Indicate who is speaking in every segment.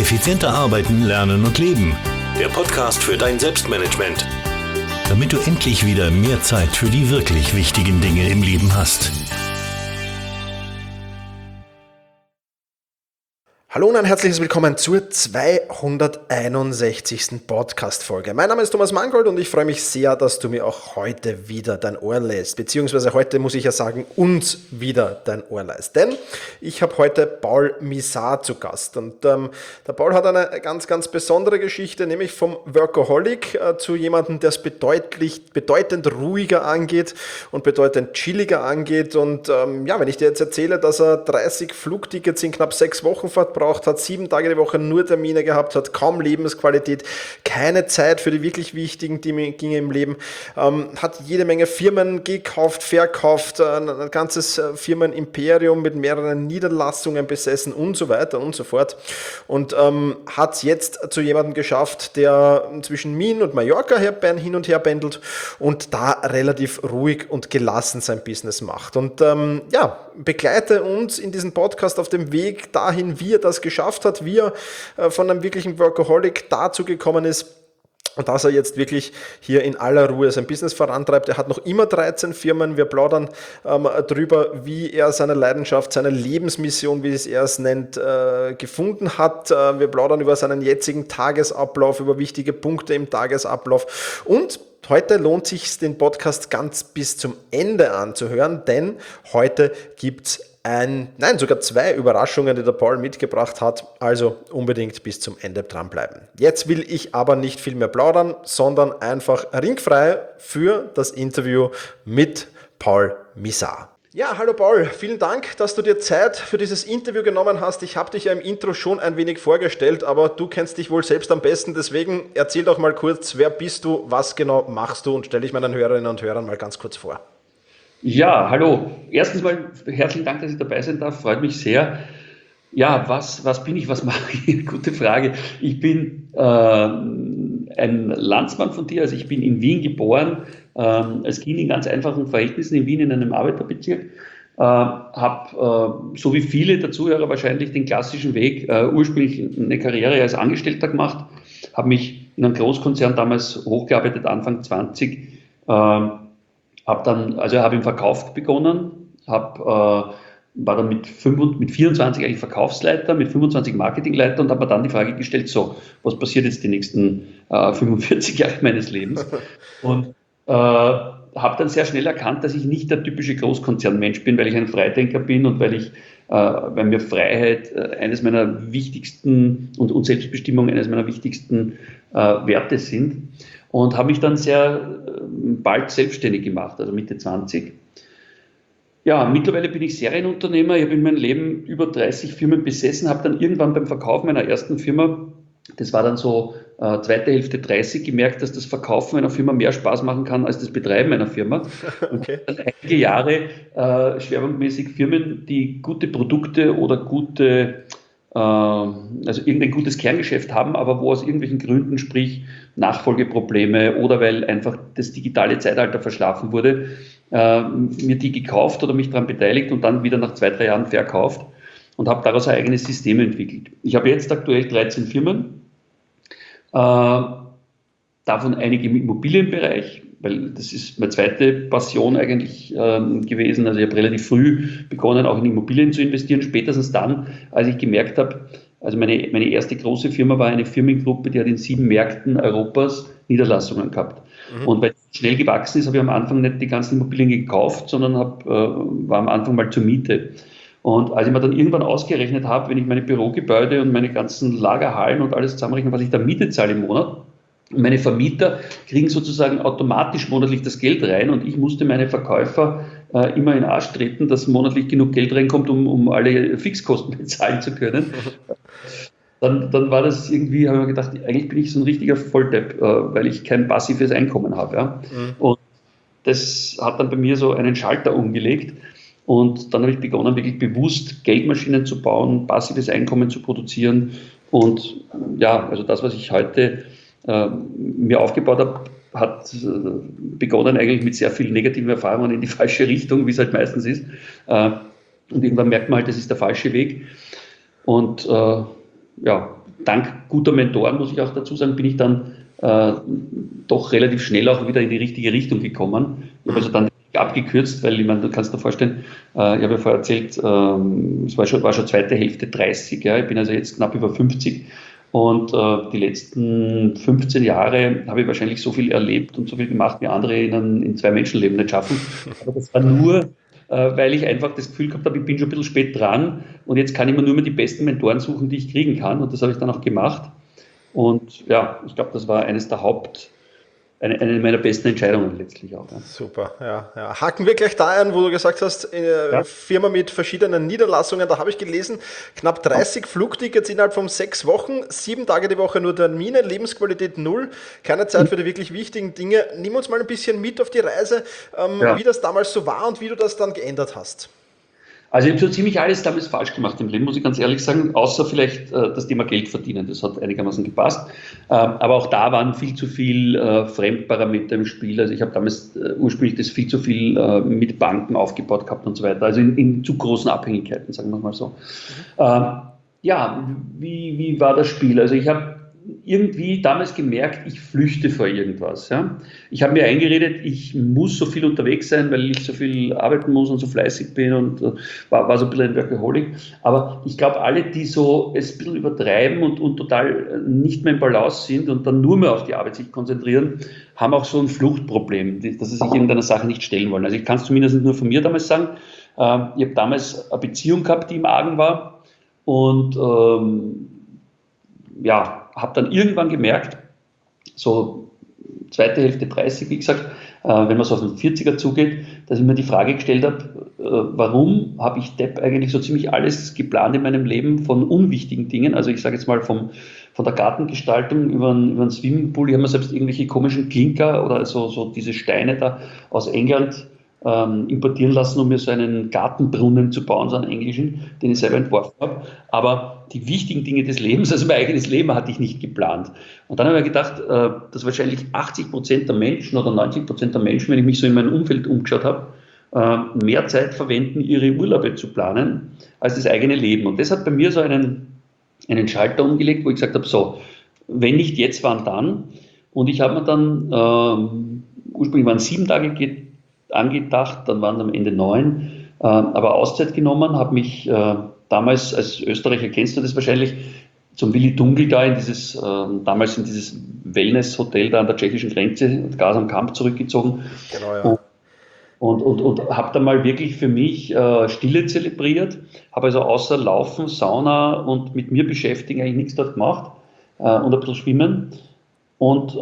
Speaker 1: Effizienter arbeiten, lernen und leben. Der Podcast für dein Selbstmanagement. Damit du endlich wieder mehr Zeit für die wirklich wichtigen Dinge im Leben hast.
Speaker 2: Hallo und ein herzliches Willkommen zur 261. Podcast-Folge. Mein Name ist Thomas Mangold und ich freue mich sehr, dass du mir auch heute wieder dein Ohr lässt. Beziehungsweise heute muss ich ja sagen, uns wieder dein Ohr lässt. Denn ich habe heute Paul Misar zu Gast. Und der Paul hat eine ganz, ganz besondere Geschichte, nämlich vom Workaholic zu jemandem, der es bedeutend ruhiger angeht und bedeutend chilliger angeht. Und wenn ich dir jetzt erzähle, dass er 30 Flugtickets in knapp 6 Wochen verbraucht hat, 7 Tage die Woche nur Termine gehabt hat, kaum Lebensqualität, keine Zeit für die wirklich wichtigen Dinge im Leben, hat jede Menge Firmen gekauft, verkauft, ein ganzes Firmenimperium mit mehreren Niederlassungen besessen und so weiter und so fort und hat es jetzt zu jemandem geschafft, der zwischen Wien und Mallorca hin und her pendelt und da relativ ruhig und gelassen sein Business macht. Und begleite uns in diesem Podcast auf dem Weg dahin, wie er das geschafft hat, wie er von einem wirklichen Workaholic dazu gekommen ist und dass er jetzt wirklich hier in aller Ruhe sein Business vorantreibt. Er hat noch immer 13 Firmen. Wir plaudern drüber, wie er seine Leidenschaft, seine Lebensmission, wie er es nennt, gefunden hat. Wir plaudern über seinen jetzigen Tagesablauf, über wichtige Punkte im Tagesablauf und heute lohnt es sich, den Podcast ganz bis zum Ende anzuhören, denn heute gibt es sogar 2 Überraschungen, die der Paul mitgebracht hat, also unbedingt bis zum Ende dranbleiben. Jetzt will ich aber nicht viel mehr plaudern, sondern einfach ringfrei für das Interview mit Paul Misar. Ja, hallo Paul, vielen Dank, dass du dir Zeit für dieses Interview genommen hast. Ich habe dich ja im Intro schon ein wenig vorgestellt, aber du kennst dich wohl selbst am besten, deswegen erzähl doch mal kurz, wer bist du, was genau machst du und stelle ich meinen Hörerinnen und Hörern mal ganz kurz vor.
Speaker 3: Ja, hallo. Erstens mal herzlichen Dank, dass ich dabei sein darf. Freut mich sehr. Ja, was bin ich, was mache ich? Gute Frage. Ich bin ein Landsmann von dir. Also ich bin in Wien geboren, als Kind in ganz einfachen Verhältnissen in Wien in einem Arbeiterbezirk. Habe, so wie viele der Zuhörer wahrscheinlich, den klassischen Weg, ursprünglich eine Karriere als Angestellter gemacht. Habe mich in einem Großkonzern damals hochgearbeitet, Anfang 20. Habe im Verkauf begonnen, war dann mit 24 eigentlich Verkaufsleiter, mit 25 Marketingleiter und habe mir dann die Frage gestellt, so, was passiert jetzt die nächsten 45 Jahre meines Lebens? Und habe dann sehr schnell erkannt, dass ich nicht der typische Großkonzernmensch bin, weil ich ein Freidenker bin und weil mir Freiheit eines meiner wichtigsten und Selbstbestimmung eines meiner wichtigsten Werte sind. Und habe mich dann sehr bald selbstständig gemacht, also Mitte 20. Ja, mittlerweile bin ich Serienunternehmer. Ich habe in meinem Leben über 30 Firmen besessen, habe dann irgendwann beim Verkauf meiner ersten Firma, das war dann so zweite Hälfte 30, gemerkt, dass das Verkaufen einer Firma mehr Spaß machen kann als das Betreiben einer Firma. Okay. Und dann einige Jahre schwerpunktmäßig Firmen, die gute Produkte oder also irgendein gutes Kerngeschäft haben, aber wo aus irgendwelchen Gründen, sprich Nachfolgeprobleme oder weil einfach das digitale Zeitalter verschlafen wurde, mir die gekauft oder mich daran beteiligt und dann wieder nach 2-3 Jahren verkauft und habe daraus ein eigenes System entwickelt. Ich habe jetzt aktuell 13 Firmen, davon einige im Immobilienbereich, weil das ist meine zweite Passion eigentlich gewesen. Also ich habe relativ früh begonnen, auch in Immobilien zu investieren, spätestens dann, als ich gemerkt habe, also meine erste große Firma war eine Firmengruppe, die hat in 7 Märkten Europas Niederlassungen gehabt. Mhm. Und weil es schnell gewachsen ist, habe ich am Anfang nicht die ganzen Immobilien gekauft, sondern war am Anfang mal zur Miete. Und als ich mir dann irgendwann ausgerechnet habe, wenn ich meine Bürogebäude und meine ganzen Lagerhallen und alles zusammenrechne, was ich da Miete zahle im Monat, und meine Vermieter kriegen sozusagen automatisch monatlich das Geld rein und ich musste meine Verkäufer immer in den Arsch treten, dass monatlich genug Geld reinkommt, um alle Fixkosten bezahlen zu können. Dann war das irgendwie, habe ich mir gedacht, eigentlich bin ich so ein richtiger Volldepp, weil ich kein passives Einkommen habe. Ja? Mhm. Und das hat dann bei mir so einen Schalter umgelegt. Und dann habe ich begonnen, wirklich bewusst Geldmaschinen zu bauen, passives Einkommen zu produzieren. Und ja, also das, was ich heute mir aufgebaut habe, hat begonnen eigentlich mit sehr vielen negativen Erfahrungen in die falsche Richtung, wie es halt meistens ist. Und irgendwann merkt man halt, das ist der falsche Weg. Und dank guter Mentoren, muss ich auch dazu sagen, bin ich dann doch relativ schnell auch wieder in die richtige Richtung gekommen. Ich habe also dann abgekürzt, weil ich meine, du kannst dir vorstellen, ich habe ja vorher erzählt, es war schon zweite Hälfte 30, ja, ich bin also jetzt knapp über 50 und die letzten 15 Jahre habe ich wahrscheinlich so viel erlebt und so viel gemacht, wie andere in 2 Menschenleben nicht schaffen. Aber das war nur, weil ich einfach das Gefühl gehabt habe, ich bin schon ein bisschen spät dran und jetzt kann ich mir nur mehr die besten Mentoren suchen, die ich kriegen kann, und das habe ich dann auch gemacht. Und ja, ich glaube, das war eine meiner besten Entscheidungen letztlich auch. Ja.
Speaker 2: Super, ja. Haken wir gleich da ein, wo du gesagt hast, Firma mit verschiedenen Niederlassungen, da habe ich gelesen, knapp 30 Flugtickets innerhalb von 6 Wochen, 7 Tage die Woche nur Termine, Lebensqualität 0, keine Zeit für die wirklich wichtigen Dinge. Nimm uns mal ein bisschen mit auf die Reise, wie das damals so war und wie du das dann geändert hast.
Speaker 3: Also ich habe so ziemlich alles damals falsch gemacht im Leben, muss ich ganz ehrlich sagen, außer vielleicht das Thema Geld verdienen, das hat einigermaßen gepasst. Aber auch da waren viel zu viel Fremdparameter im Spiel. Also ich habe damals ursprünglich das viel zu viel mit Banken aufgebaut gehabt und so weiter, also in zu großen Abhängigkeiten, sagen wir mal so. Ja, wie war das Spiel? Also ich habe irgendwie damals gemerkt, ich flüchte vor irgendwas. Ja? Ich habe mir eingeredet, ich muss so viel unterwegs sein, weil ich so viel arbeiten muss und so fleißig bin und war so ein bisschen ein Workaholic. Aber ich glaube, alle, die so es ein bisschen übertreiben und total nicht mehr im Balance sind und dann nur mehr auf die Arbeit sich konzentrieren, haben auch so ein Fluchtproblem, dass sie sich irgendeiner Sache nicht stellen wollen. Also ich kann es zumindest nur von mir damals sagen. Ich habe damals eine Beziehung gehabt, die im Argen war und habe dann irgendwann gemerkt, so zweite Hälfte 30, wie gesagt, wenn man so auf den 40er zugeht, dass ich mir die Frage gestellt habe, warum habe ich Depp eigentlich so ziemlich alles geplant in meinem Leben von unwichtigen Dingen, also ich sage jetzt mal von der Gartengestaltung über einen Swimmingpool, ich habe mir selbst irgendwelche komischen Klinker oder so diese Steine da aus England importieren lassen, um mir so einen Gartenbrunnen zu bauen, so einen englischen, den ich selber entworfen habe. Aber die wichtigen Dinge des Lebens, also mein eigenes Leben, hatte ich nicht geplant. Und dann habe ich mir gedacht, dass wahrscheinlich 80% der Menschen oder 90% der Menschen, wenn ich mich so in meinem Umfeld umgeschaut habe, mehr Zeit verwenden, ihre Urlaube zu planen, als das eigene Leben. Und das hat bei mir so einen Schalter umgelegt, wo ich gesagt habe, so, wenn nicht jetzt, wann dann? Und ich habe mir dann, ursprünglich waren 7 Tage angedacht, dann waren es am Ende 9, aber Auszeit genommen, habe mich damals als Österreicher, kennst du das wahrscheinlich, zum Willi Dunkel da damals in dieses Wellness-Hotel da an der tschechischen Grenze, Gas am Kamp zurückgezogen. Genau, ja. Und habe dann mal wirklich für mich Stille zelebriert, habe also außer Laufen, Sauna und mit mir beschäftigen eigentlich nichts dort gemacht und ein bisschen schwimmen und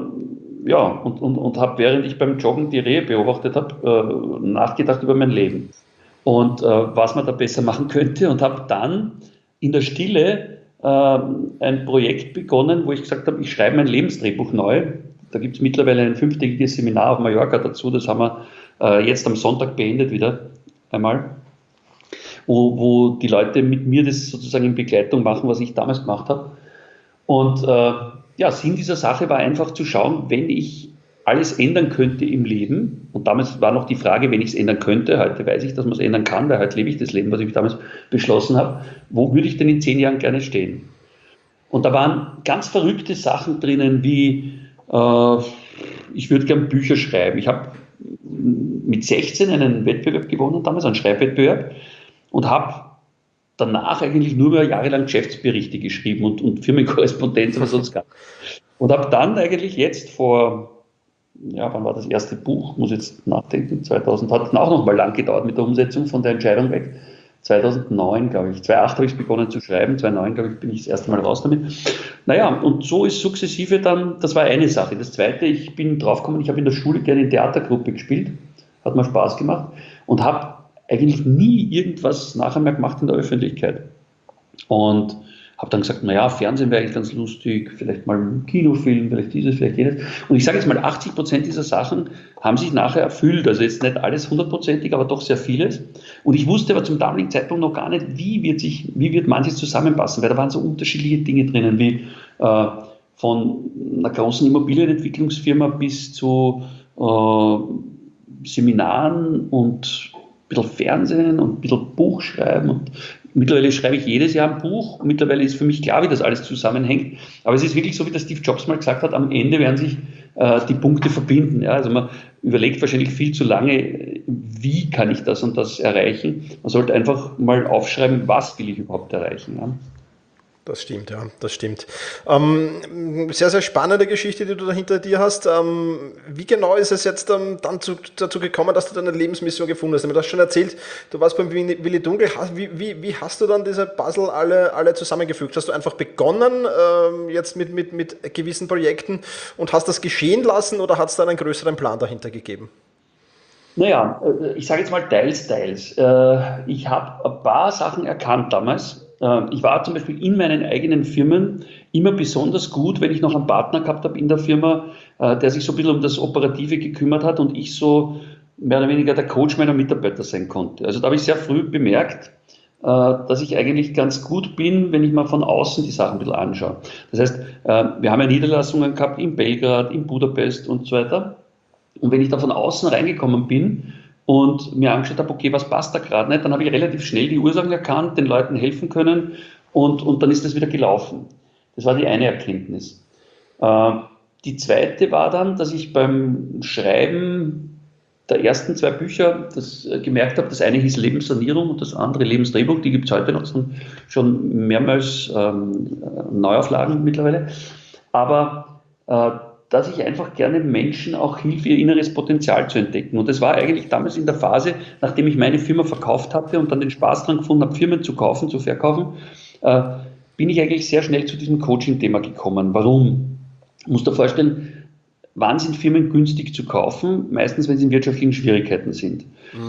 Speaker 3: habe, während ich beim Joggen die Rehe beobachtet habe, nachgedacht über mein Leben und was man da besser machen könnte, und habe dann in der Stille ein Projekt begonnen, wo ich gesagt habe, ich schreibe mein Lebensdrehbuch neu. Da gibt es mittlerweile ein 5-tägiges Seminar auf Mallorca dazu, das haben wir jetzt am Sonntag beendet wieder einmal, wo die Leute mit mir das sozusagen in Begleitung machen, was ich damals gemacht habe. Und Sinn dieser Sache war einfach zu schauen, wenn ich alles ändern könnte im Leben, und damals war noch die Frage, wenn ich es ändern könnte, heute weiß ich, dass man es ändern kann, weil heute lebe ich das Leben, was ich damals beschlossen habe, wo würde ich denn in 10 Jahren gerne stehen? Und da waren ganz verrückte Sachen drinnen, wie ich würde gerne Bücher schreiben. Ich habe mit 16 einen Wettbewerb gewonnen, damals einen Schreibwettbewerb, und habe danach eigentlich nur mehr jahrelang Geschäftsberichte geschrieben und Firmenkorrespondenz, aber sonst gar nicht. Und habe dann eigentlich jetzt wann war das erste Buch? Muss jetzt nachdenken, 2000, hat auch noch mal lang gedauert mit der Umsetzung von der Entscheidung weg. 2009, glaube ich. 2008 habe ich begonnen zu schreiben, 2009, glaube ich, bin ich das erste Mal raus damit. Naja, und so ist sukzessive dann, das war eine Sache. Das zweite, ich bin draufgekommen, ich habe in der Schule gerne in Theatergruppe gespielt, hat mir Spaß gemacht und habe eigentlich nie irgendwas nachher mehr gemacht in der Öffentlichkeit. Und habe dann gesagt, Fernsehen wäre eigentlich ganz lustig, vielleicht mal ein Kinofilm, vielleicht dieses, vielleicht jenes. Und ich sage jetzt mal, 80% dieser Sachen haben sich nachher erfüllt. Also jetzt nicht alles 100%ig, aber doch sehr vieles. Und ich wusste aber zum damaligen Zeitpunkt noch gar nicht, wie wird manches zusammenpassen, weil da waren so unterschiedliche Dinge drinnen, wie von einer großen Immobilienentwicklungsfirma bis zu Seminaren und bisschen Fernsehen und ein bisschen Buch schreiben und mittlerweile schreibe ich jedes Jahr ein Buch. Mittlerweile ist für mich klar, wie das alles zusammenhängt. Aber es ist wirklich so, wie der Steve Jobs mal gesagt hat, am Ende werden sich die Punkte verbinden. Ja? Also man überlegt wahrscheinlich viel zu lange, wie kann ich das und das erreichen. Man sollte einfach mal aufschreiben, was will ich überhaupt erreichen. Ja?
Speaker 2: Das stimmt, ja, das stimmt. Sehr, sehr spannende Geschichte, die du da hinter dir hast. Wie genau ist es jetzt dann dazu gekommen, dass du deine Lebensmission gefunden hast? Du hast mir das schon erzählt, du warst beim Willi Dunkel. Wie hast du dann diese Puzzle alle zusammengefügt? Hast du einfach begonnen jetzt mit gewissen Projekten und hast das geschehen lassen oder hat es dann einen größeren Plan dahinter gegeben?
Speaker 3: Naja, ich sage jetzt mal teils. Ich habe ein paar Sachen erkannt damals. Ich war zum Beispiel in meinen eigenen Firmen immer besonders gut, wenn ich noch einen Partner gehabt habe in der Firma, der sich so ein bisschen um das Operative gekümmert hat und ich so mehr oder weniger der Coach meiner Mitarbeiter sein konnte. Also da habe ich sehr früh bemerkt, dass ich eigentlich ganz gut bin, wenn ich mal von außen die Sachen ein bisschen anschaue. Das heißt, wir haben ja Niederlassungen gehabt in Belgrad, in Budapest und so weiter. Und wenn ich da von außen reingekommen bin und mir angeschaut habe, okay, was passt da gerade nicht, dann habe ich relativ schnell die Ursachen erkannt, den Leuten helfen können und dann ist das wieder gelaufen. Das war die eine Erkenntnis. Die zweite war dann, dass ich beim Schreiben der ersten 2 Bücher gemerkt habe, das eine hieß Lebenssanierung und das andere Lebensdrehbuch, die gibt es heute noch, schon mehrmals Neuauflagen mittlerweile. Aber dass ich einfach gerne Menschen auch hilfe, ihr inneres Potenzial zu entdecken. Und das war eigentlich damals in der Phase, nachdem ich meine Firma verkauft hatte und dann den Spaß dran gefunden habe, Firmen zu kaufen, zu verkaufen, bin ich eigentlich sehr schnell zu diesem Coaching-Thema gekommen. Warum? Du musst dir vorstellen, wann sind Firmen günstig zu kaufen? Meistens, wenn sie in wirtschaftlichen Schwierigkeiten sind.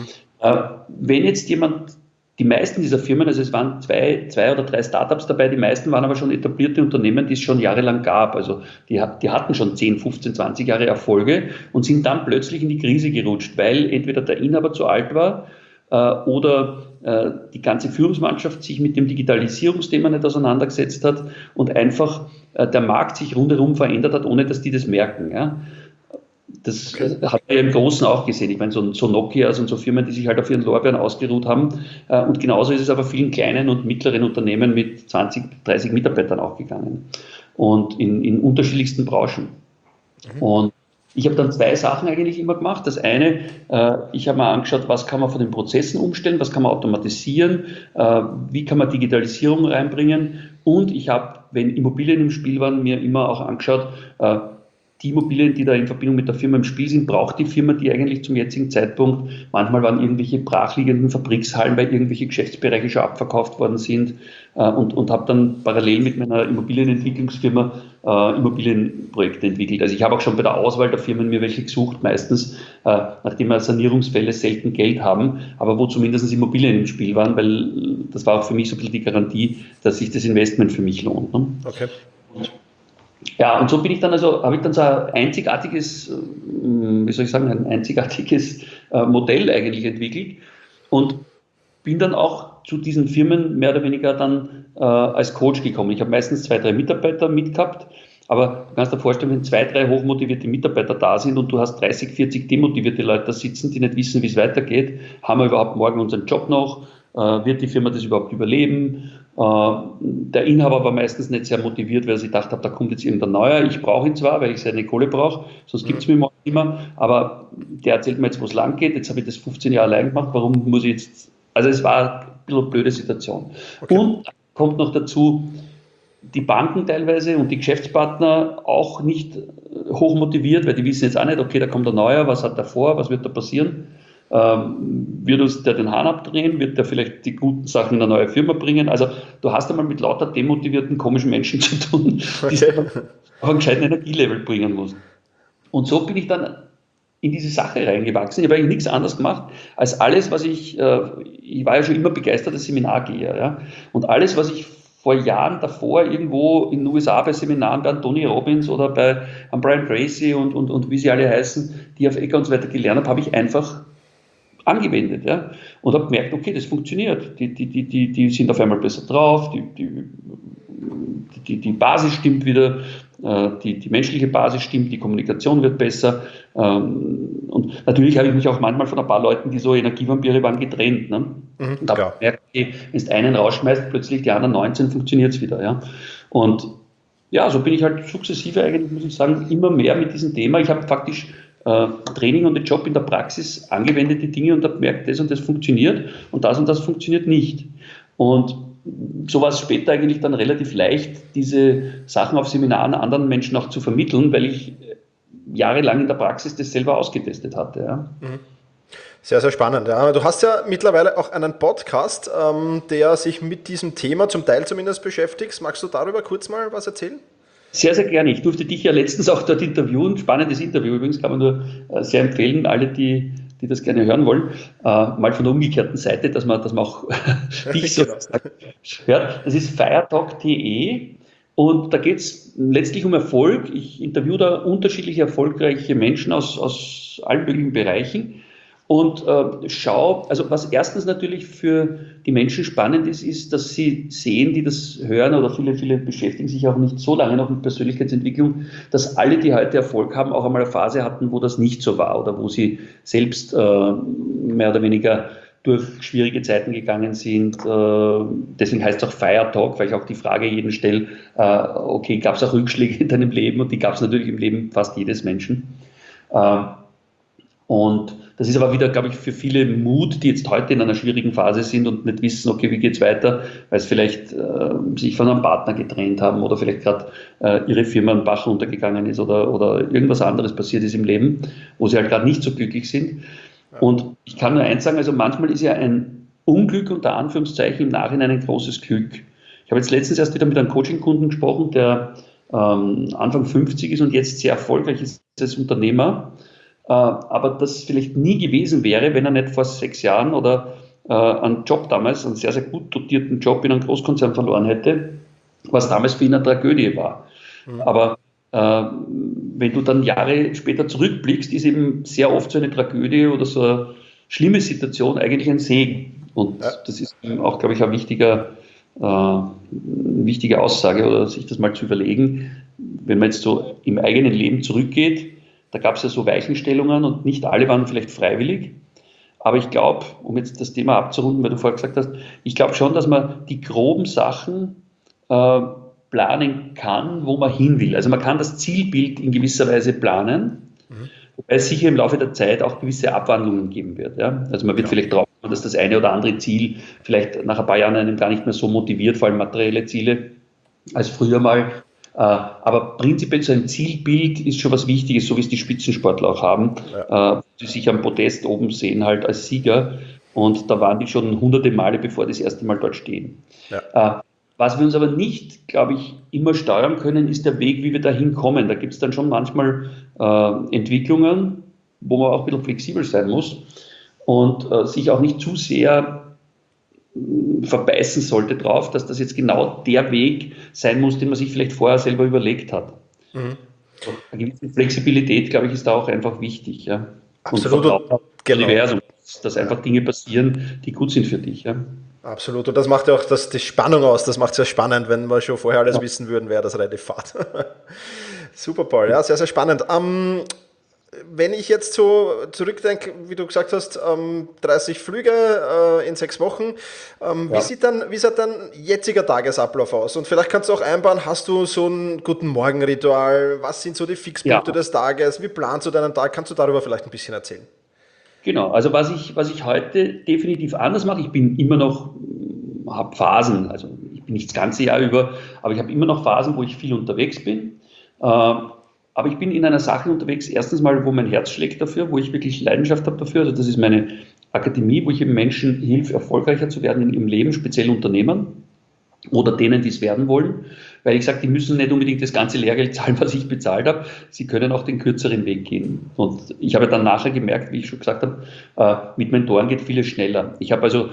Speaker 3: Wenn jetzt jemand, die meisten dieser Firmen, also es waren 2 oder 3 Startups dabei, die meisten waren aber schon etablierte Unternehmen, die es schon jahrelang gab. Also die hatten schon 10, 15, 20 Jahre Erfolge und sind dann plötzlich in die Krise gerutscht, weil entweder der Inhaber zu alt war oder die ganze Führungsmannschaft sich mit dem Digitalisierungsthema nicht auseinandergesetzt hat und einfach der Markt sich rundherum verändert hat, ohne dass die das merken. Ja? Das hat man ja im Großen auch gesehen. Ich meine, so Nokias und so Firmen, die sich halt auf ihren Lorbeeren ausgeruht haben. Und genauso ist es aber vielen kleinen und mittleren Unternehmen mit 20, 30 Mitarbeitern auch gegangen. Und in unterschiedlichsten Branchen. Und ich habe dann 2 Sachen eigentlich immer gemacht. Das eine, ich habe mir angeschaut, was kann man von den Prozessen umstellen, was kann man automatisieren, wie kann man Digitalisierung reinbringen. Und ich habe, wenn Immobilien im Spiel waren, mir immer auch angeschaut, die Immobilien, die da in Verbindung mit der Firma im Spiel sind, braucht die Firma die eigentlich zum jetzigen Zeitpunkt. Manchmal waren irgendwelche brachliegenden Fabrikshallen, weil irgendwelche Geschäftsbereiche schon abverkauft worden sind und habe dann parallel mit meiner Immobilienentwicklungsfirma Immobilienprojekte entwickelt. Also ich habe auch schon bei der Auswahl der Firmen mir welche gesucht, meistens, nachdem wir Sanierungsfälle selten Geld haben, aber wo zumindest Immobilien im Spiel waren, weil das war auch für mich so ein bisschen die Garantie, dass sich das Investment für mich lohnt. Ne?
Speaker 2: Okay.
Speaker 3: Ja, und so habe ich dann so ein einzigartiges, ein einzigartiges Modell eigentlich entwickelt und bin dann auch zu diesen Firmen mehr oder weniger dann als Coach gekommen. Ich habe meistens 2, 3 Mitarbeiter mitgehabt, aber du kannst dir vorstellen, wenn 2, 3 hochmotivierte Mitarbeiter da sind und du hast 30, 40 demotivierte Leute da sitzen, die nicht wissen, wie es weitergeht, haben wir überhaupt morgen unseren Job noch? Wird die Firma das überhaupt überleben? Der Inhaber war meistens nicht sehr motiviert, weil er sich gedacht hat, da kommt jetzt irgendein Neuer. Ich brauche ihn zwar, weil ich seine Kohle brauche, sonst gibt es mich morgen immer, aber der erzählt mir jetzt, wo es lang geht. Jetzt habe ich das 15 Jahre allein gemacht, warum muss ich jetzt... Also es war ein bisschen eine blöde Situation. Okay. Und kommt noch dazu, die Banken teilweise und die Geschäftspartner auch nicht hoch motiviert, weil die wissen jetzt auch nicht, okay, da kommt ein Neuer, was hat der vor, was wird da passieren? Wird uns der den Hahn abdrehen? Wird der vielleicht die guten Sachen in eine neue Firma bringen? Also du hast einmal mit lauter demotivierten, komischen Menschen zu tun, die auf einen gescheiten Energielevel bringen musst. Und so bin ich dann in diese Sache reingewachsen. Ich habe eigentlich nichts anderes gemacht, als alles, was ich war ja schon immer begeisterter Seminargeher. Ja? Und alles, was ich vor Jahren davor irgendwo in den USA bei Seminaren bei Tony Robbins oder bei Brian Tracy und wie sie alle heißen, die auf Ecker und so weiter gelernt habe, habe ich einfach angewendet, ja, und habe gemerkt, okay, das funktioniert. Die sind auf einmal besser drauf, die die Basis stimmt wieder, die menschliche Basis stimmt, die Kommunikation wird besser. Und natürlich habe ich mich auch manchmal von ein paar Leuten, die so Energievampire waren, getrennt. Ne? Und da habe ich gemerkt, okay, wenn du einen rausschmeißt, plötzlich die anderen 19, funktioniert es wieder. Ja? Und ja, so bin ich halt sukzessive eigentlich, muss ich sagen, immer mehr mit diesem Thema. Ich habe faktisch Training und den Job in der Praxis angewendet, die Dinge, und habe gemerkt, das und das funktioniert und das funktioniert nicht. Und so war es später eigentlich dann relativ leicht, diese Sachen auf Seminaren anderen Menschen auch zu vermitteln, weil ich jahrelang in der Praxis das selber ausgetestet hatte. Ja.
Speaker 2: Sehr, sehr spannend. Ja. Du hast ja mittlerweile auch einen Podcast, der sich mit diesem Thema zum Teil zumindest beschäftigt. Magst du darüber kurz mal was erzählen?
Speaker 3: Sehr, sehr gerne. Ich durfte dich ja letztens auch dort interviewen. Spannendes Interview übrigens, kann man nur sehr empfehlen, alle, die das gerne hören wollen. Mal von der umgekehrten Seite, dass man auch dich so hört. Das ist feiertalk.de und da geht es letztlich um Erfolg. Ich interviewe da unterschiedliche erfolgreiche Menschen aus allen möglichen Bereichen. Und schau, also was erstens natürlich für die Menschen spannend ist, dass sie sehen, die das hören, oder viele beschäftigen sich auch nicht so lange noch mit Persönlichkeitsentwicklung, dass alle, die heute Erfolg haben, auch einmal eine Phase hatten, wo das nicht so war oder wo sie selbst mehr oder weniger durch schwierige Zeiten gegangen sind. Deswegen heißt es auch Fire Talk, weil ich auch die Frage jeden stelle, okay, gab es auch Rückschläge in deinem Leben? Und die gab es natürlich im Leben fast jedes Menschen. Und das ist aber wieder, glaube ich, für viele Mut, die jetzt heute in einer schwierigen Phase sind und nicht wissen, okay, wie geht's weiter, weil es vielleicht sich von einem Partner getrennt haben oder vielleicht gerade ihre Firma in den Bach runtergegangen ist oder irgendwas anderes passiert ist im Leben, wo sie halt gerade nicht so glücklich sind. Ja. Und ich kann nur eins sagen, also manchmal ist ja ein Unglück unter Anführungszeichen im Nachhinein ein großes Glück. Ich habe jetzt letztens erst wieder mit einem Coaching-Kunden gesprochen, der Anfang 50 ist und jetzt sehr erfolgreich ist als Unternehmer. Aber das vielleicht nie gewesen wäre, wenn er nicht vor 6 Jahren oder einen Job damals, einen sehr, sehr gut dotierten Job in einem Großkonzern verloren hätte, was damals für ihn eine Tragödie war. Mhm. Aber wenn du dann Jahre später zurückblickst, ist eben sehr oft so eine Tragödie oder so eine schlimme Situation eigentlich ein Segen. Und das ist auch, glaube ich, eine wichtige Aussage, oder sich das mal zu überlegen, wenn man jetzt so im eigenen Leben zurückgeht. Da gab es ja so Weichenstellungen und nicht alle waren vielleicht freiwillig. Aber ich glaube, um jetzt das Thema abzurunden, weil du vorher gesagt hast, ich glaube schon, dass man die groben Sachen planen kann, wo man hin will. Also man kann das Zielbild in gewisser Weise planen, wobei es sicher im Laufe der Zeit auch gewisse Abwandlungen geben wird. Ja? Also man wird vielleicht drauf kommen, dass das eine oder andere Ziel vielleicht nach ein paar Jahren einem gar nicht mehr so motiviert, vor allem materielle Ziele, als früher mal. Aber prinzipiell so ein Zielbild ist schon was Wichtiges, so wie es die Spitzensportler auch haben, die sich am Podest oben sehen halt als Sieger, und da waren die schon hunderte Male, bevor die das erste Mal dort stehen. Ja. Was wir uns aber nicht, glaube ich, immer steuern können, ist der Weg, wie wir da hinkommen. Da gibt es dann schon manchmal Entwicklungen, wo man auch ein bisschen flexibel sein muss und sich auch nicht zu sehr verbeißen sollte drauf, dass das jetzt genau der Weg sein muss, den man sich vielleicht vorher selber überlegt hat. Mhm. Eine gewisse Flexibilität, glaube ich, ist da auch einfach wichtig. Ja?
Speaker 2: Absolut.
Speaker 3: Und Universum, dass einfach Dinge passieren, die gut sind für dich. Ja?
Speaker 2: Absolut. Und das macht ja auch die Spannung aus. Das macht es ja spannend, wenn wir schon vorher alles wissen würden, wäre das relativ fad. Super, Paul. Ja, sehr, sehr spannend. Wenn ich jetzt so zurückdenke, wie du gesagt hast, 30 Flüge in 6 Wochen, wie sieht dann jetziger Tagesablauf aus? Und vielleicht kannst du auch einbauen, hast du so ein Guten Morgen-Ritual? Was sind so die Fixpunkte des Tages? Wie planst du deinen Tag? Kannst du darüber vielleicht ein bisschen erzählen?
Speaker 3: Genau, also was ich heute definitiv anders mache, ich bin immer noch, habe Phasen, also ich bin nicht das ganze Jahr über, aber ich habe immer noch Phasen, wo ich viel unterwegs bin. Aber ich bin in einer Sache unterwegs, erstens mal, wo mein Herz schlägt dafür, wo ich wirklich Leidenschaft habe dafür. Also das ist meine Akademie, wo ich eben Menschen hilfe, erfolgreicher zu werden in ihrem Leben, speziell Unternehmern oder denen, die es werden wollen. Weil ich sage, die müssen nicht unbedingt das ganze Lehrgeld zahlen, was ich bezahlt habe. Sie können auch den kürzeren Weg gehen. Und ich habe dann nachher gemerkt, wie ich schon gesagt habe, mit Mentoren geht vieles schneller. Ich habe also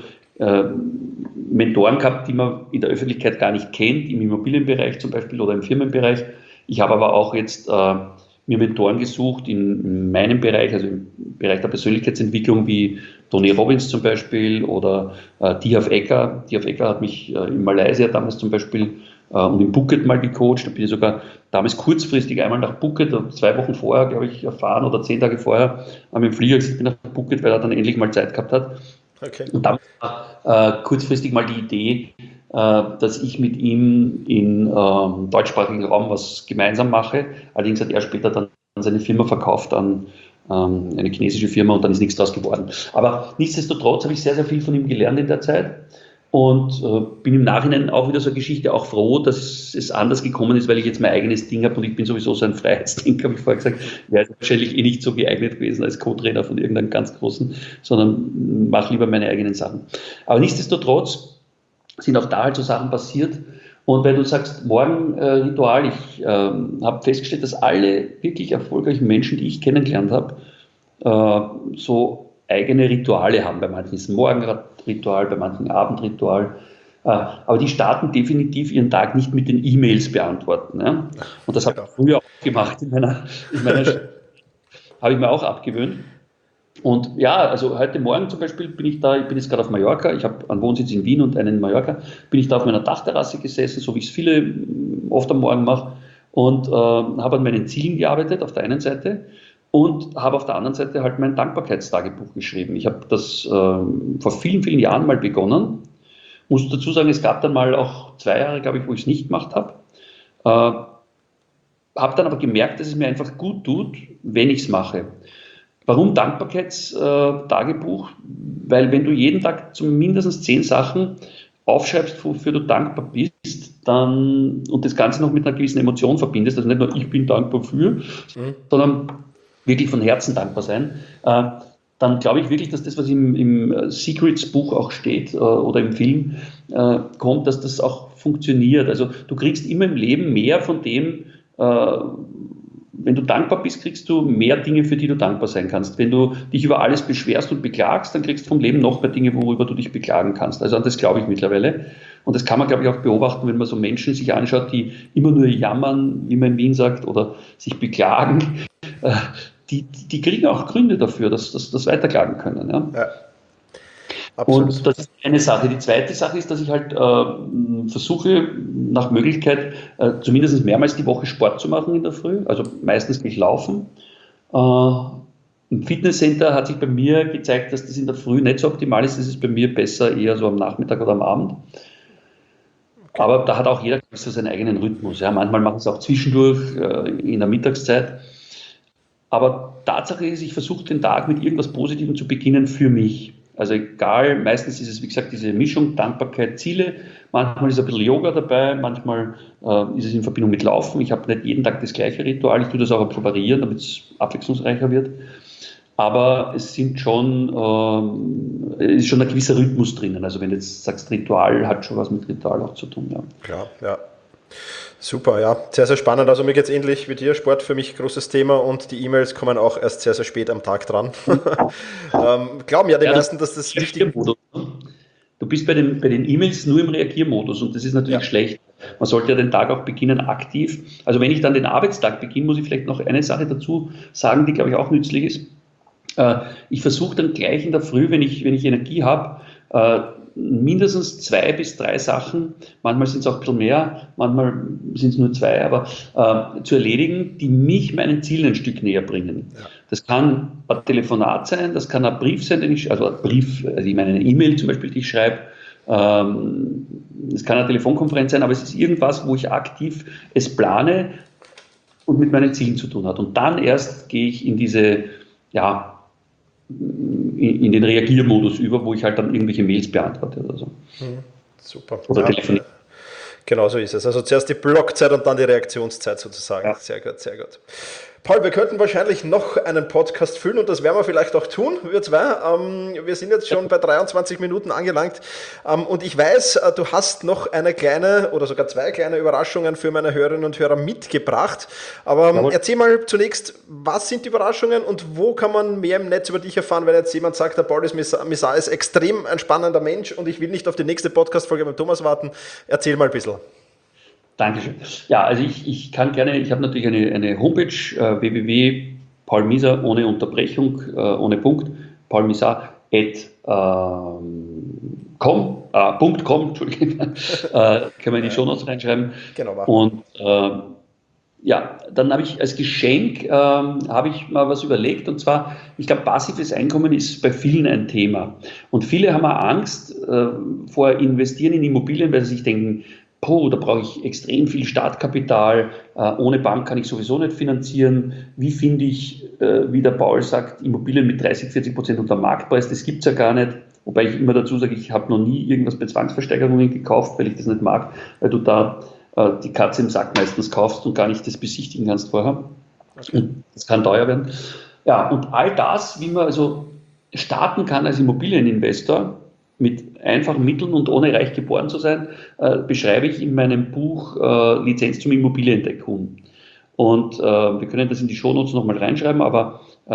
Speaker 3: Mentoren gehabt, die man in der Öffentlichkeit gar nicht kennt, im Immobilienbereich zum Beispiel oder im Firmenbereich. Ich habe aber auch jetzt mir Mentoren gesucht in meinem Bereich, also im Bereich der Persönlichkeitsentwicklung, wie Tony Robbins zum Beispiel oder Deepak Ecker. Deepak Ecker hat mich in Malaysia damals zum Beispiel und in Phuket mal gecoacht. Da bin ich sogar damals kurzfristig einmal nach Phuket, 2 Wochen vorher, glaube ich, erfahren oder 10 Tage vorher, mit dem Flieger gesagt, bin nach Phuket, weil er dann endlich mal Zeit gehabt hat.
Speaker 2: Okay.
Speaker 3: Und dann war kurzfristig mal die Idee, dass ich mit ihm im deutschsprachigen Raum was gemeinsam mache. Allerdings hat er später dann seine Firma verkauft an eine chinesische Firma und dann ist nichts draus geworden. Aber nichtsdestotrotz habe ich sehr, sehr viel von ihm gelernt in der Zeit und bin im Nachhinein auch wieder so eine Geschichte auch froh, dass es anders gekommen ist, weil ich jetzt mein eigenes Ding habe und ich bin sowieso so ein Freiheitsdenker, habe ich vorher gesagt, wäre wahrscheinlich nicht so geeignet gewesen als Co-Trainer von irgendeinem ganz großen, sondern mache lieber meine eigenen Sachen. Aber nichtsdestotrotz sind auch da halt so Sachen passiert. Und wenn du sagst, Morgenritual, ich habe festgestellt, dass alle wirklich erfolgreichen Menschen, die ich kennengelernt habe, so eigene Rituale haben. Bei manchen ist ein Morgenritual, bei manchen ein Abendritual. Aber die starten definitiv ihren Tag nicht mit den E-Mails beantworten. Ja? Und das habe ich früher auch gemacht in meiner habe ich mir auch abgewöhnt. Und ja, also heute Morgen zum Beispiel bin ich jetzt gerade auf Mallorca, ich habe einen Wohnsitz in Wien und einen in Mallorca, bin ich da auf meiner Dachterrasse gesessen, so wie es viele oft am Morgen machen, und habe an meinen Zielen gearbeitet auf der einen Seite und habe auf der anderen Seite halt mein Dankbarkeitstagebuch geschrieben. Ich habe das vor vielen, vielen Jahren mal begonnen, muss dazu sagen, es gab dann mal auch 2 Jahre, glaube ich, wo ich es nicht gemacht habe. Habe dann aber gemerkt, dass es mir einfach gut tut, wenn ich es mache. Warum Dankbarkeitstagebuch? Weil wenn du jeden Tag zumindest 10 Sachen aufschreibst, wofür du dankbar bist, dann und das Ganze noch mit einer gewissen Emotion verbindest, also nicht nur ich bin dankbar für, sondern wirklich von Herzen dankbar sein, dann glaube ich wirklich, dass das, was im Secrets-Buch auch steht oder im Film kommt, dass das auch funktioniert. Also du kriegst immer im Leben mehr von dem, wenn du dankbar bist, kriegst du mehr Dinge, für die du dankbar sein kannst. Wenn du dich über alles beschwerst und beklagst, dann kriegst du vom Leben noch mehr Dinge, worüber du dich beklagen kannst. Also an das glaube ich mittlerweile. Und das kann man, glaube ich, auch beobachten, wenn man so Menschen sich anschaut, die immer nur jammern, wie man in Wien sagt, oder sich beklagen. Die kriegen auch Gründe dafür, dass das weiterklagen können. Ja? Ja. Absolut. Und das ist eine Sache. Die zweite Sache ist, dass ich halt versuche, nach Möglichkeit zumindest mehrmals die Woche Sport zu machen in der Früh. Also meistens gehe ich laufen. Im Fitnesscenter hat sich bei mir gezeigt, dass das in der Früh nicht so optimal ist. Das ist bei mir besser eher so am Nachmittag oder am Abend. Okay. Aber da hat auch jeder so seinen eigenen Rhythmus. Ja. Manchmal machen es auch zwischendurch in der Mittagszeit. Aber Tatsache ist, ich versuche den Tag mit irgendwas Positivem zu beginnen für mich. Also egal, meistens ist es, wie gesagt, diese Mischung, Dankbarkeit, Ziele. Manchmal ist ein bisschen Yoga dabei, manchmal ist es in Verbindung mit Laufen. Ich habe nicht jeden Tag das gleiche Ritual, ich tue das auch ein bisschen variieren, damit es abwechslungsreicher wird. Aber es ist schon ein gewisser Rhythmus drinnen. Also wenn du jetzt sagst, Ritual hat schon was mit Ritual auch zu tun. Ja.
Speaker 2: Klar, ja. Super, ja, sehr, sehr spannend. Also mir geht es ähnlich wie dir, Sport für mich großes Thema und die E-Mails kommen auch erst sehr, sehr spät am Tag dran. Glauben ja die meisten, dass das wichtig ist.
Speaker 3: Du bist bei den E-Mails nur im Reagiermodus und das ist natürlich schlecht. Man sollte ja den Tag auch beginnen aktiv. Also wenn ich dann den Arbeitstag beginne, muss ich vielleicht noch eine Sache dazu sagen, die, glaube ich, auch nützlich ist. Ich versuche dann gleich in der Früh, wenn ich Energie habe, mindestens 2 bis 3 Sachen, manchmal sind es auch ein bisschen mehr, manchmal sind es nur 2, aber zu erledigen, die mich meinen Zielen ein Stück näher bringen. Ja. Das kann ein Telefonat sein, das kann ein Brief sein, ich meine eine E-Mail zum Beispiel, die ich schreibe, es kann eine Telefonkonferenz sein, aber es ist irgendwas, wo ich aktiv es plane und mit meinen Zielen zu tun hat. Und dann erst gehe ich in diese, in den Reagiermodus über, wo ich halt dann irgendwelche Mails beantworte oder so.
Speaker 2: Super.
Speaker 3: Oder telefoniere.
Speaker 2: Genau so ist es. Also zuerst die Blockzeit und dann die Reaktionszeit sozusagen. Ja. Sehr gut, sehr gut. Paul, wir könnten wahrscheinlich noch einen Podcast füllen und das werden wir vielleicht auch tun, wir zwei. Wir sind jetzt schon bei 23 Minuten angelangt und ich weiß, du hast noch eine kleine oder sogar 2 kleine Überraschungen für meine Hörerinnen und Hörer mitgebracht. Aber erzähl mal zunächst, was sind die Überraschungen und wo kann man mehr im Netz über dich erfahren, wenn jetzt jemand sagt, der Paul Misar ist extrem ein spannender Mensch und ich will nicht auf die nächste Podcast-Folge beim Thomas warten. Erzähl mal ein bisschen. Dankeschön.
Speaker 3: Ja, also ich kann gerne, ich habe natürlich eine Homepage, www.paulmisar, ohne Unterbrechung, ohne Punkt, paulmisar@ Entschuldigung, können wir in die Shownotes reinschreiben.
Speaker 2: Genau.
Speaker 3: Und ja, dann habe ich als Geschenk habe ich mal was überlegt, und zwar, ich glaube, passives Einkommen ist bei vielen ein Thema. Und viele haben auch Angst vor Investieren in Immobilien, weil sie sich denken, da brauche ich extrem viel Startkapital, ohne Bank kann ich sowieso nicht finanzieren. Wie finde ich, wie der Paul sagt, Immobilien mit 30-40% unter Marktpreis? Das gibt es ja gar nicht. Wobei ich immer dazu sage, ich habe noch nie irgendwas bei Zwangsversteigerungen gekauft, weil ich das nicht mag, weil du da die Katze im Sack meistens kaufst und gar nicht das besichtigen kannst vorher. Okay. Und das kann teuer werden. Ja, und all das, wie man also starten kann als Immobilieninvestor, mit einfachen Mitteln und ohne reich geboren zu sein, beschreibe ich in meinem Buch Lizenz zum Immobilien-Tycoon. Und wir können das in die Shownotes nochmal reinschreiben, aber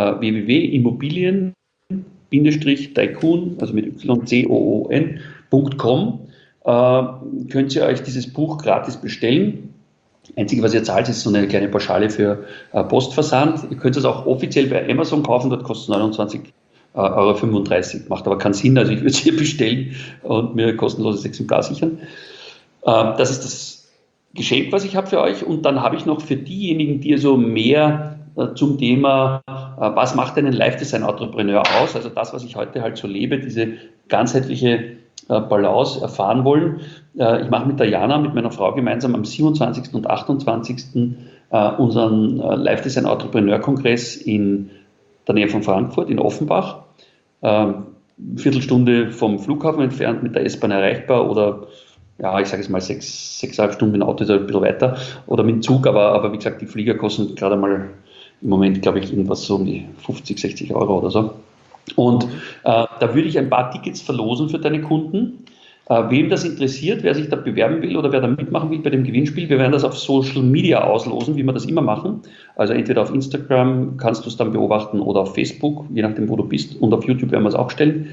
Speaker 3: www.immobilien-tycoon, also mit ycoon.com, könnt ihr euch dieses Buch gratis bestellen. Einzige, was ihr zahlt, ist so eine kleine Pauschale für Postversand. Ihr könnt es auch offiziell bei Amazon kaufen, dort kostet es 29,35 €. Macht aber keinen Sinn, also ich würde es hier bestellen und mir kostenloses Exemplar sichern. Das ist das Geschenk, was ich habe für euch. Und dann habe ich noch für diejenigen, die so mehr zum Thema, was macht einen Live-Design-Entrepreneur aus, also das, was ich heute halt so lebe, diese ganzheitliche Balance erfahren wollen. Ich mache mit der Jana, mit meiner Frau gemeinsam am 27. und 28. Unseren Live-Design-Entrepreneur-Kongress in der Nähe von Frankfurt, in Offenbach. Viertelstunde vom Flughafen entfernt, mit der S-Bahn erreichbar oder, ja, ich sage es mal 6,5 Stunden mit dem Auto, ist ein bisschen weiter, oder mit dem Zug, aber wie gesagt, die Flieger kosten gerade mal im Moment, glaube ich, irgendwas so um die 50, 60 € oder so. Und da würde ich ein paar Tickets verlosen für deine Kunden. Wem das interessiert, wer sich da bewerben will oder wer da mitmachen will bei dem Gewinnspiel, wir werden das auf Social Media auslosen, wie wir das immer machen. Also entweder auf Instagram kannst du es dann beobachten oder auf Facebook, je nachdem, wo du bist. Und auf YouTube werden wir es auch stellen.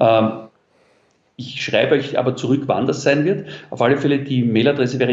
Speaker 3: Ich schreibe euch aber zurück, wann das sein wird. Auf alle Fälle, die Mailadresse wäre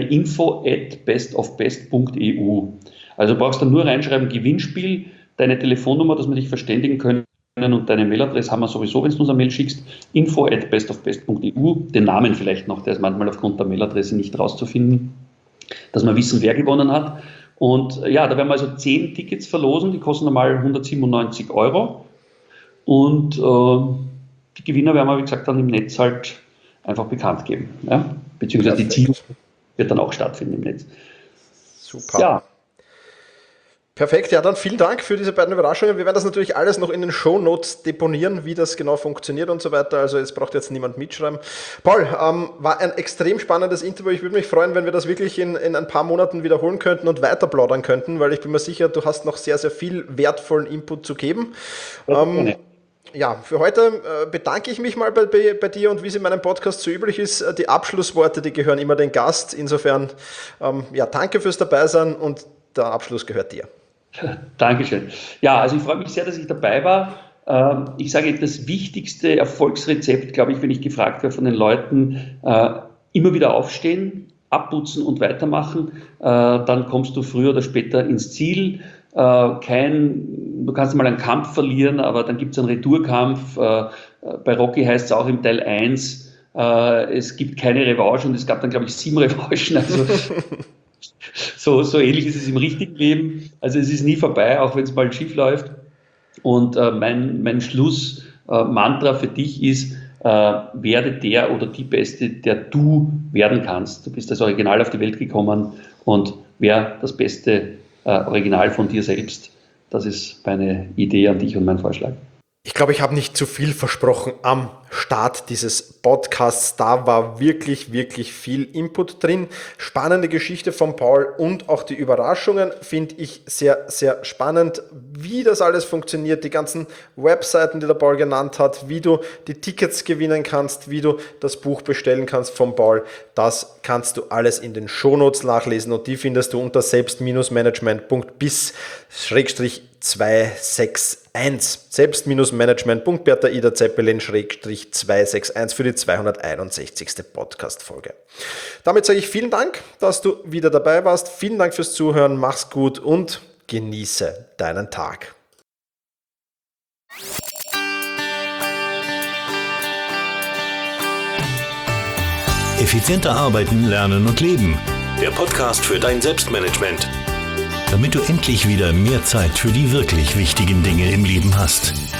Speaker 3: info@bestofbest.eu. Also du brauchst dann nur reinschreiben, Gewinnspiel, deine Telefonnummer, dass wir dich verständigen können, und deine Mailadresse haben wir sowieso, wenn du uns eine Mail schickst, info@bestofbest.eu, den Namen vielleicht noch, der ist manchmal aufgrund der Mailadresse nicht rauszufinden, dass wir wissen, wer gewonnen hat. Und ja, da werden wir also 10 Tickets verlosen, die kosten normal 197 €. Und die Gewinner werden wir, wie gesagt, dann im Netz halt einfach bekannt geben. Ja? Beziehungsweise die Zielung wird dann auch stattfinden im Netz.
Speaker 2: Super. Ja. Perfekt, ja, dann vielen Dank für diese beiden Überraschungen. Wir werden das natürlich alles noch in den Shownotes deponieren, wie das genau funktioniert und so weiter. Also es braucht jetzt niemand mitschreiben. Paul, war ein extrem spannendes Interview. Ich würde mich freuen, wenn wir das wirklich in ein paar Monaten wiederholen könnten und weiter plaudern könnten, weil ich bin mir sicher, du hast noch sehr, sehr viel wertvollen Input zu geben. Ja, für heute bedanke ich mich mal bei dir und wie es in meinem Podcast so üblich ist, die Abschlussworte, die gehören immer dem Gast. Insofern, ja, danke fürs Dabeisein und der Abschluss gehört dir.
Speaker 3: Dankeschön. Ja, also ich freue mich sehr, dass ich dabei war. Ich sage, das wichtigste Erfolgsrezept, glaube ich, wenn ich gefragt werde von den Leuten, immer wieder aufstehen, abputzen und weitermachen. Dann kommst du früher oder später ins Ziel. Du kannst mal einen Kampf verlieren, aber dann gibt es einen Retourkampf. Bei Rocky heißt es auch im Teil 1, es gibt keine Revanche und es gab dann, glaube ich, 7 Revanchen. Also so ähnlich ist es im richtigen Leben. Also es ist nie vorbei, auch wenn es mal schief läuft. Und mein Schlussmantra für dich ist, werde der oder die Beste, der du werden kannst. Du bist als Original auf die Welt gekommen und wer das beste Original von dir selbst. Das ist meine Idee an dich und mein Vorschlag.
Speaker 2: Ich glaube, ich habe nicht zu viel versprochen am Start dieses Podcasts. Da war wirklich, wirklich viel Input drin. Spannende Geschichte von Paul und auch die Überraschungen finde ich sehr, sehr spannend, wie das alles funktioniert, die ganzen Webseiten, die der Paul genannt hat, wie du die Tickets gewinnen kannst, wie du das Buch bestellen kannst von Paul. Das kannst du alles in den Shownotes nachlesen und die findest du unter selbst-management.bis/261 selbst-management.bertha-ida-zeppelin-261 für die 261. Podcast-Folge. Damit sage ich vielen Dank, dass du wieder dabei warst. Vielen Dank fürs Zuhören, mach's gut und genieße deinen Tag.
Speaker 1: Effizienter arbeiten, lernen und leben. Der Podcast für dein Selbstmanagement. Damit du endlich wieder mehr Zeit für die wirklich wichtigen Dinge im Leben hast.